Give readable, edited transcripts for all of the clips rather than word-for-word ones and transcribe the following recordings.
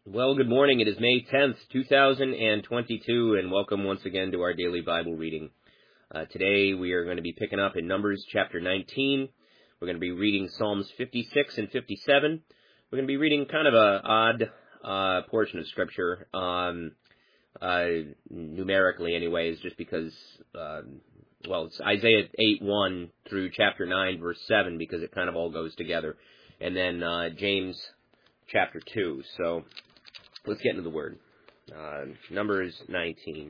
Well, good morning. It is May 10th, 2022, and welcome once again to our daily Bible reading. Today we are going to be picking up in Numbers chapter 19. We're going to be reading Psalms 56 and 57. We're going to be reading kind of a odd portion of Scripture, numerically anyways, just because, it's Isaiah 8:1 through chapter 9, verse 7, because it kind of all goes together. And then James chapter 2. So let's get into the Word. Numbers 19.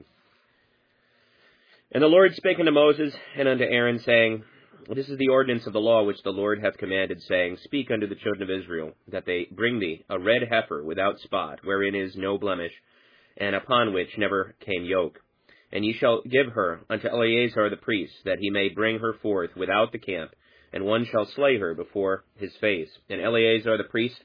And the Lord spake unto Moses and unto Aaron, saying, This is the ordinance of the law which the Lord hath commanded, saying, Speak unto the children of Israel, that they bring thee a red heifer without spot, wherein is no blemish, and upon which never came yoke. And ye shall give her unto Eleazar the priest, that he may bring her forth without the camp, and one shall slay her before his face. And Eleazar the priest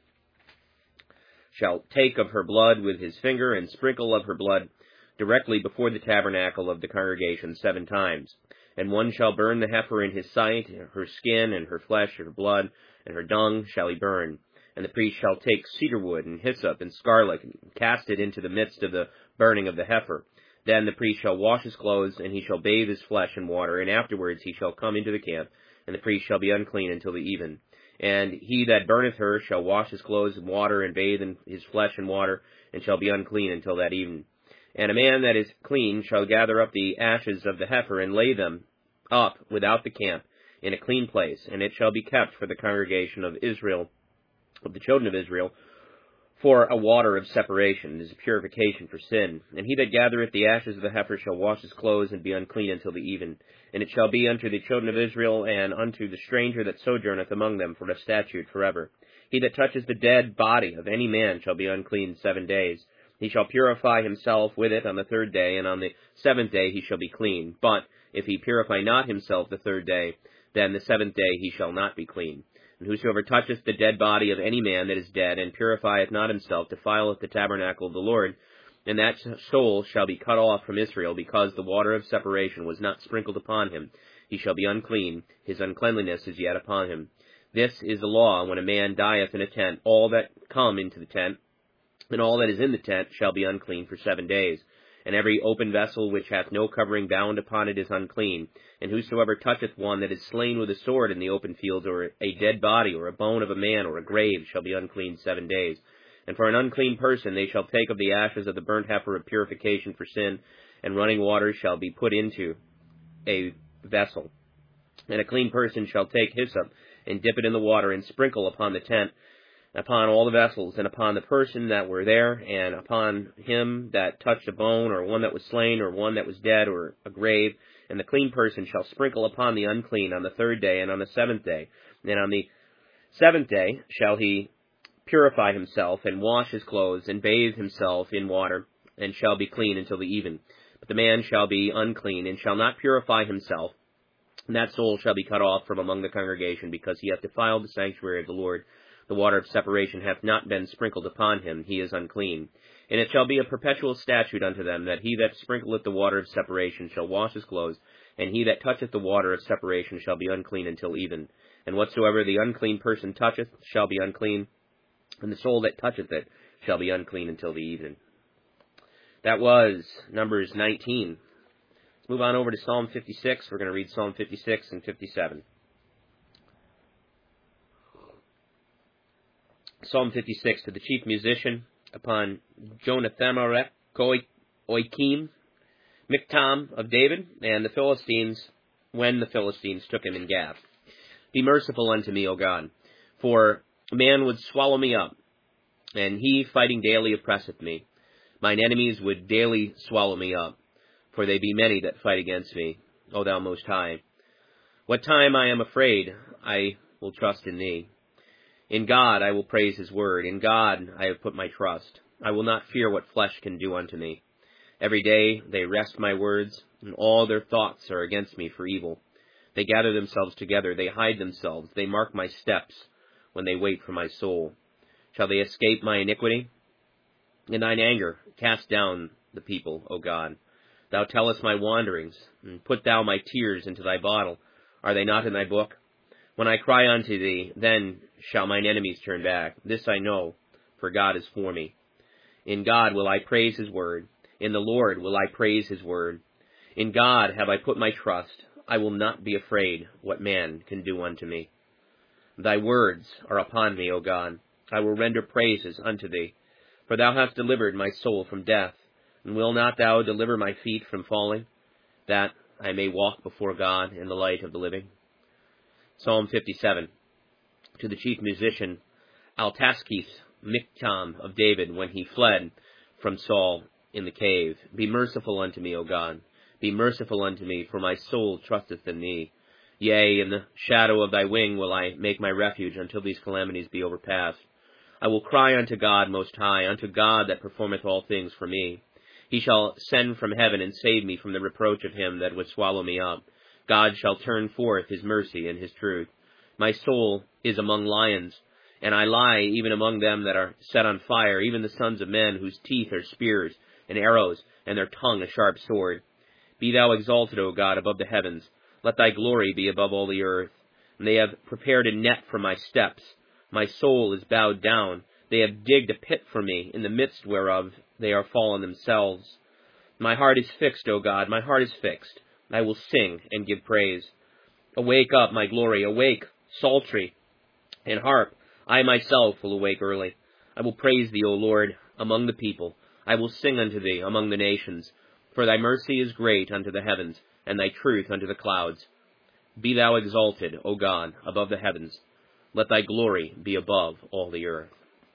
shall take of her blood with his finger, and sprinkle of her blood directly before the tabernacle of the congregation 7 times. And one shall burn the heifer in his sight, her skin, and her flesh, her blood, and her dung shall he burn. And the priest shall take cedar wood, and hyssop, and scarlet, and cast it into the midst of the burning of the heifer. Then the priest shall wash his clothes, and he shall bathe his flesh in water, and afterwards he shall come into the camp, and the priest shall be unclean until the even. And he that burneth her shall wash his clothes in water, and bathe in his flesh in water, and shall be unclean until that even. And a man that is clean shall gather up the ashes of the heifer, and lay them up without the camp, in a clean place, and it shall be kept for the congregation of Israel, of the children of Israel, for a water of separation. It is a purification for sin. And he that gathereth the ashes of the heifer shall wash his clothes, and be unclean until the even. And it shall be unto the children of Israel, and unto the stranger that sojourneth among them, for a statute forever. He that touches the dead body of any man shall be unclean 7 days. He shall purify himself with it on the 3rd day, and on the 7th day he shall be clean. But if he purify not himself the 3rd day, then the 7th day he shall not be clean. And whosoever toucheth the dead body of any man that is dead, and purifieth not himself, defileth the tabernacle of the Lord, and that soul shall be cut off from Israel, because the water of separation was not sprinkled upon him. He shall be unclean, his uncleanliness is yet upon him. This is the law when a man dieth in a tent. All that come into the tent, and all that is in the tent, shall be unclean for 7 days. And every open vessel which hath no covering bound upon it is unclean. And whosoever toucheth one that is slain with a sword in the open field, or a dead body, or a bone of a man, or a grave, shall be unclean 7 days. And for an unclean person they shall take of the ashes of the burnt heifer of purification for sin, and running water shall be put into a vessel. And a clean person shall take hyssop, and dip it in the water, and sprinkle upon the tent, upon all the vessels, and upon the person that were there, and upon him that touched a bone, or one that was slain, or one that was dead, or a grave. And the clean person shall sprinkle upon the unclean on the 3rd day, and on the 7th day. And on the 7th day shall he purify himself, and wash his clothes, and bathe himself in water, and shall be clean until the even. But the man shall be unclean, and shall not purify himself, and that soul shall be cut off from among the congregation, because he hath defiled the sanctuary of the Lord. The water of separation hath not been sprinkled upon him, he is unclean. And it shall be a perpetual statute unto them, that he that sprinkleth the water of separation shall wash his clothes, and he that toucheth the water of separation shall be unclean until even. And whatsoever the unclean person toucheth shall be unclean, and the soul that toucheth it shall be unclean until the even. That was Numbers 19. Let's move on over to Psalm 56. We're going to read Psalm 56 and 57. Psalm 56, to the chief musician, upon Jonathamareth, Oikim, Miktam of David, and the Philistines, when the Philistines took him in Gath. Be merciful unto me, O God, for man would swallow me up, and he fighting daily oppresseth me. Mine enemies would daily swallow me up, for they be many that fight against me, O thou Most High. What time I am afraid, I will trust in thee. In God I will praise his word. In God I have put my trust. I will not fear what flesh can do unto me. Every day they wrest my words, and all their thoughts are against me for evil. They gather themselves together, they hide themselves, they mark my steps, when they wait for my soul. Shall they escape my iniquity? In thine anger cast down the people, O God. Thou tellest my wanderings, and put thou my tears into thy bottle. Are they not in thy book? When I cry unto thee, then shall mine enemies turn back. This I know, for God is for me. In God will I praise his word. In the Lord will I praise his word. In God have I put my trust. I will not be afraid what man can do unto me. Thy words are upon me, O God. I will render praises unto thee. For thou hast delivered my soul from death, and will not thou deliver my feet from falling, that I may walk before God in the light of the living? Psalm 57. To the chief musician, Altaschith, Miktam of David, when he fled from Saul in the cave. Be merciful unto me, O God. Be merciful unto me, for my soul trusteth in thee. Yea, in the shadow of thy wing will I make my refuge until these calamities be overpast. I will cry unto God most high, unto God that performeth all things for me. He shall send from heaven and save me from the reproach of him that would swallow me up. God shall turn forth his mercy and his truth. My soul is among lions, and I lie even among them that are set on fire, even the sons of men, whose teeth are spears and arrows, and their tongue a sharp sword. Be thou exalted, O God, above the heavens. Let thy glory be above all the earth. And they have prepared a net for my steps. My soul is bowed down. They have digged a pit for me, in the midst whereof they are fallen themselves. My heart is fixed, O God, my heart is fixed. I will sing and give praise. Awake up, my glory, awake, psaltery and harp. I myself will awake early. I will praise thee, O Lord, among the people. I will sing unto thee among the nations. For thy mercy is great unto the heavens, and thy truth unto the clouds. Be thou exalted, O God, above the heavens. Let thy glory be above all the earth.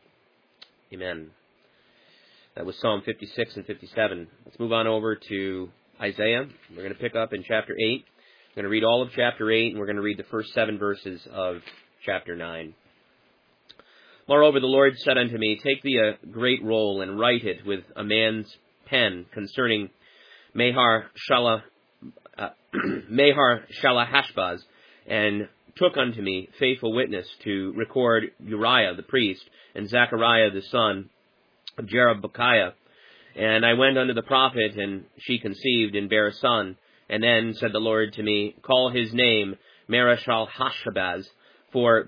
Amen. That was Psalm 56 and 57. Let's move on over to Isaiah. We're going to pick up in chapter 8. We're going to read all of chapter 8, and we're going to read the first 7 verses of chapter 9. Moreover, the Lord said unto me, Take thee a great roll, and write it with a man's pen concerning Maher-shalal-Hash-baz, and took unto me faithful witness to record Uriah the priest, and Zechariah the son of Jerebekiah. And I went unto the prophet, and she conceived and bare a son. And then said the Lord to me, Call his name Maher-shalal-Hash-baz, for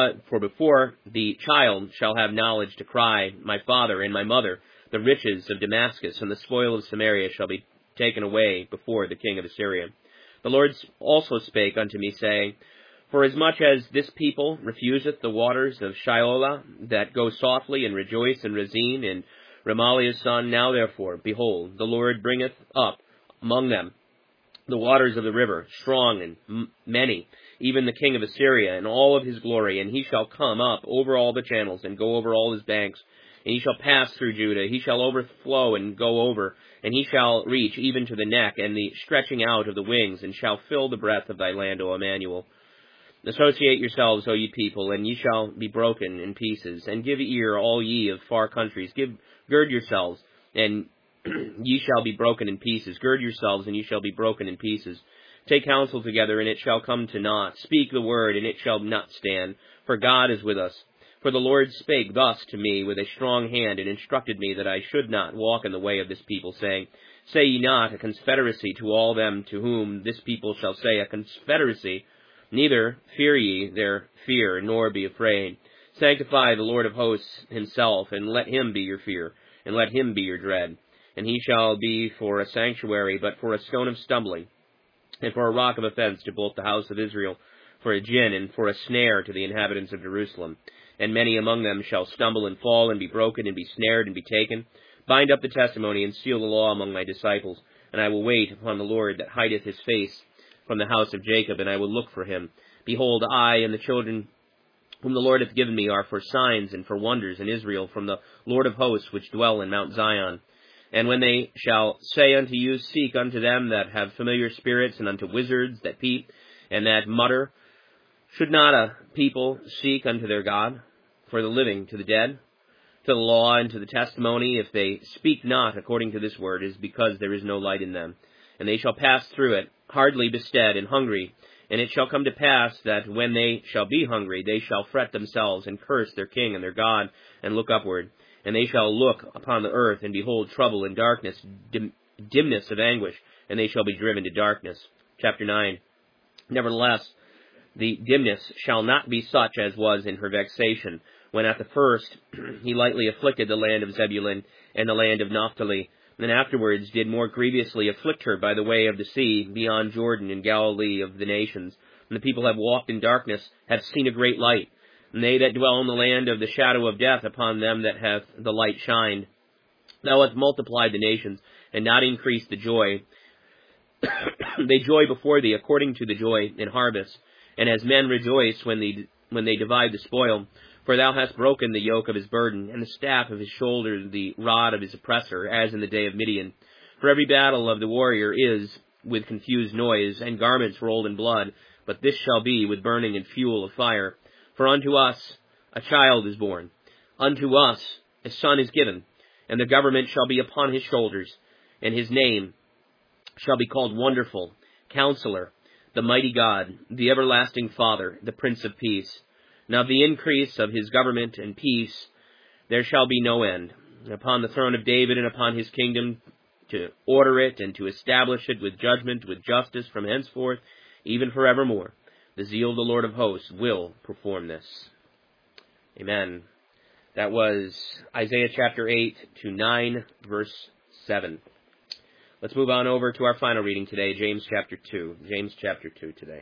before the child shall have knowledge to cry, My father and my mother, the riches of Damascus and the spoil of Samaria shall be taken away before the king of Assyria. The Lord also spake unto me, saying, Forasmuch as this people refuseth the waters of Shiolah, that go softly, and rejoice in Rezin and Remaliah's son, now therefore, behold, the Lord bringeth up among them the waters of the river, strong and many, even the king of Assyria, and all of his glory, and he shall come up over all the channels, and go over all his banks, and he shall pass through Judah, he shall overflow and go over, and he shall reach even to the neck, and the stretching out of the wings, and shall fill the breadth of thy land, O Emmanuel. Associate yourselves, O ye people, and ye shall be broken in pieces, and give ear, all ye of far countries. Gird yourselves, and ye shall be broken in pieces. Gird yourselves, and ye shall be broken in pieces. Take counsel together, and it shall come to naught. Speak the word, and it shall not stand. For God is with us. For the Lord spake thus to me with a strong hand, and instructed me that I should not walk in the way of this people, saying, Say ye not a confederacy to all them to whom this people shall say a confederacy, neither fear ye their fear, nor be afraid. Sanctify the Lord of hosts himself, and let him be your fear, and let him be your dread. And he shall be for a sanctuary, but for a stone of stumbling, and for a rock of offense to both the house of Israel, for a gin, and for a snare to the inhabitants of Jerusalem. And many among them shall stumble and fall, and be broken, and be snared, and be taken. Bind up the testimony, and seal the law among my disciples. And I will wait upon the Lord that hideth his face from the house of Jacob, and I will look for him. Behold, I and the children whom the Lord hath given me are for signs and for wonders in Israel, from the Lord of hosts which dwell in Mount Zion. And when they shall say unto you, Seek unto them that have familiar spirits, and unto wizards that peep, and that mutter, should not a people seek unto their God? For the living to the dead, to the law and to the testimony, if they speak not according to this word, is because there is no light in them. And they shall pass through it, hardly bestead and hungry. And it shall come to pass that when they shall be hungry, they shall fret themselves, and curse their king and their God, and look upward. And they shall look upon the earth, and behold trouble and darkness, dimness of anguish, and they shall be driven to darkness. Chapter 9. Nevertheless, the dimness shall not be such as was in her vexation, when at the first he lightly afflicted the land of Zebulun and the land of Naphtali, and afterwards did more grievously afflict her by the way of the sea, beyond Jordan, in Galilee of the nations. And the people have walked in darkness, have seen a great light. And they that dwell in the land of the shadow of death, upon them that hath the light shined. Thou hast multiplied the nations, and not increased the joy. They joy before thee, according to the joy in harvest, and as men rejoice when they divide the spoil. For thou hast broken the yoke of his burden, and the staff of his shoulder, the rod of his oppressor, as in the day of Midian. For every battle of the warrior is with confused noise, and garments rolled in blood, but this shall be with burning and fuel of fire. For unto us a child is born, unto us a son is given, and the government shall be upon his shoulders, and his name shall be called Wonderful, Counselor, the Mighty God, the Everlasting Father, the Prince of Peace. Now of the increase of his government and peace there shall be no end, upon the throne of David and upon his kingdom, to order it and to establish it with judgment, with justice from henceforth, even forevermore. The zeal of the Lord of hosts will perform this. Amen. That was Isaiah chapter 8 to 9, verse 7. Let's move on over to our final reading today, James chapter 2. James chapter 2 today.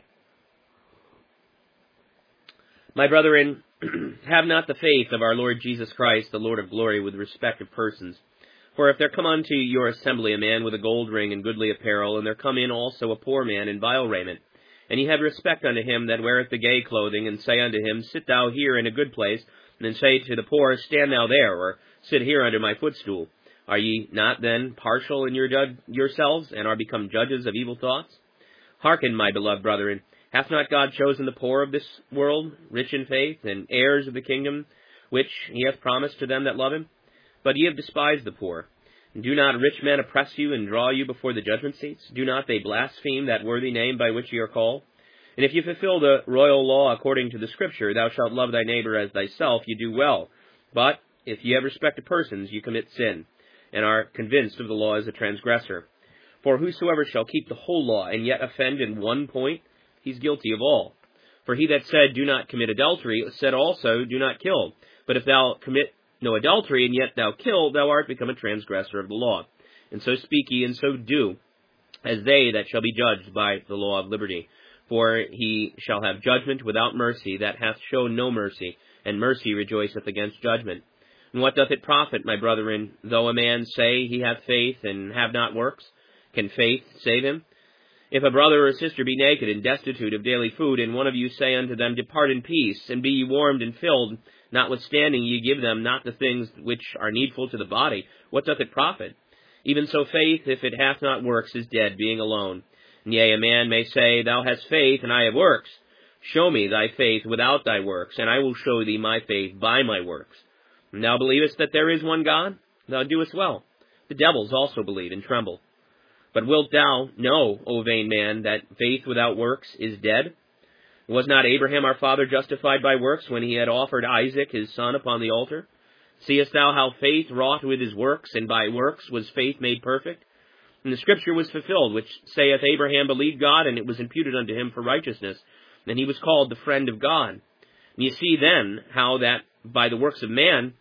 My brethren, have not the faith of our Lord Jesus Christ, the Lord of glory, with respect of persons. For if there come unto your assembly a man with a gold ring and goodly apparel, and there come in also a poor man in vile raiment, and ye have respect unto him that weareth the gay clothing, and say unto him, Sit thou here in a good place, and then say to the poor, Stand thou there, or sit here under my footstool. Are ye not then partial in yourselves, and are become judges of evil thoughts? Hearken, my beloved brethren, hath not God chosen the poor of this world, rich in faith, and heirs of the kingdom, which he hath promised to them that love him? But ye have despised the poor. And do not rich men oppress you, and draw you before the judgment seats? Do not they blaspheme that worthy name by which ye are called? And if ye fulfill the royal law according to the Scripture, Thou shalt love thy neighbor as thyself, ye do well. But if ye have respect to persons, ye commit sin, and are convinced of the law as a transgressor. For whosoever shall keep the whole law, and yet offend in one point, he's guilty of all. For he that said, Do not commit adultery, said also, Do not kill. But if thou commit no adultery, and yet thou kill, thou art become a transgressor of the law. And so speak ye, and so do, as they that shall be judged by the law of liberty. For he shall have judgment without mercy, that hath shown no mercy, and mercy rejoiceth against judgment. And what doth it profit, my brethren, though a man say he hath faith, and have not works? Can faith save him? If a brother or sister be naked and destitute of daily food, and one of you say unto them, Depart in peace, and be ye warmed and filled, notwithstanding ye give them not the things which are needful to the body, what doth it profit? Even so faith, if it hath not works, is dead, being alone. And yea, a man may say, Thou hast faith, and I have works. Show me thy faith without thy works, and I will show thee my faith by my works. And thou believest that there is one God? Thou doest well. The devils also believe and tremble. But wilt thou know, O vain man, that faith without works is dead? Was not Abraham our father justified by works when he had offered Isaac his son upon the altar? Seest thou how faith wrought with his works, and by works was faith made perfect? And the Scripture was fulfilled, which saith, Abraham believed God, and it was imputed unto him for righteousness, and he was called the friend of God. And ye see then how that by the works of man,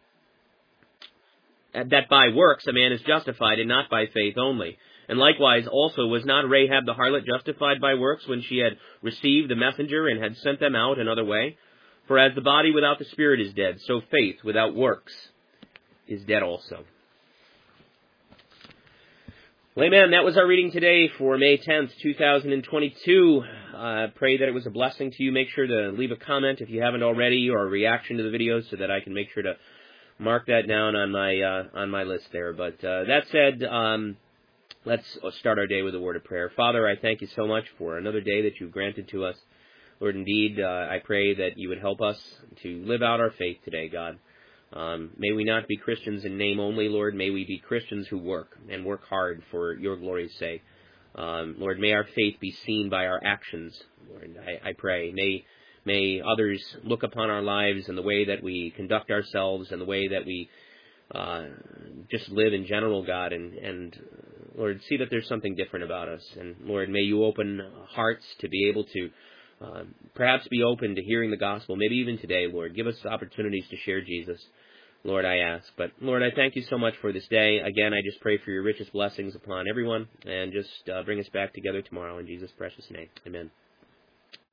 that by works a man is justified, and not by faith only. And likewise also was not Rahab the harlot justified by works when she had received the messenger and had sent them out another way? For as the body without the spirit is dead, so faith without works is dead also. Well, amen. That was our reading today for May 10th, 2022. Pray that it was a blessing to you. Make sure to leave a comment if you haven't already, or a reaction to the videos, so that I can make sure to mark that down on my list there. But that said, let's start our day with a word of prayer. Father, I thank you so much for another day that you've granted to us. Lord, indeed, I pray that you would help us to live out our faith today, God. May we not be Christians in name only, Lord. May we be Christians who work, and work hard for your glory's sake. Lord, may our faith be seen by our actions, Lord, I pray. May others look upon our lives and the way that we conduct ourselves and the way that we just live in general, God, and Lord, see that there's something different about us. And Lord, may you open hearts to be able to perhaps be open to hearing the gospel, maybe even today, Lord. Give us opportunities to share Jesus, Lord, I ask. But, Lord, I thank you so much for this day. Again, I just pray for your richest blessings upon everyone, and just bring us back together tomorrow in Jesus' precious name. Amen.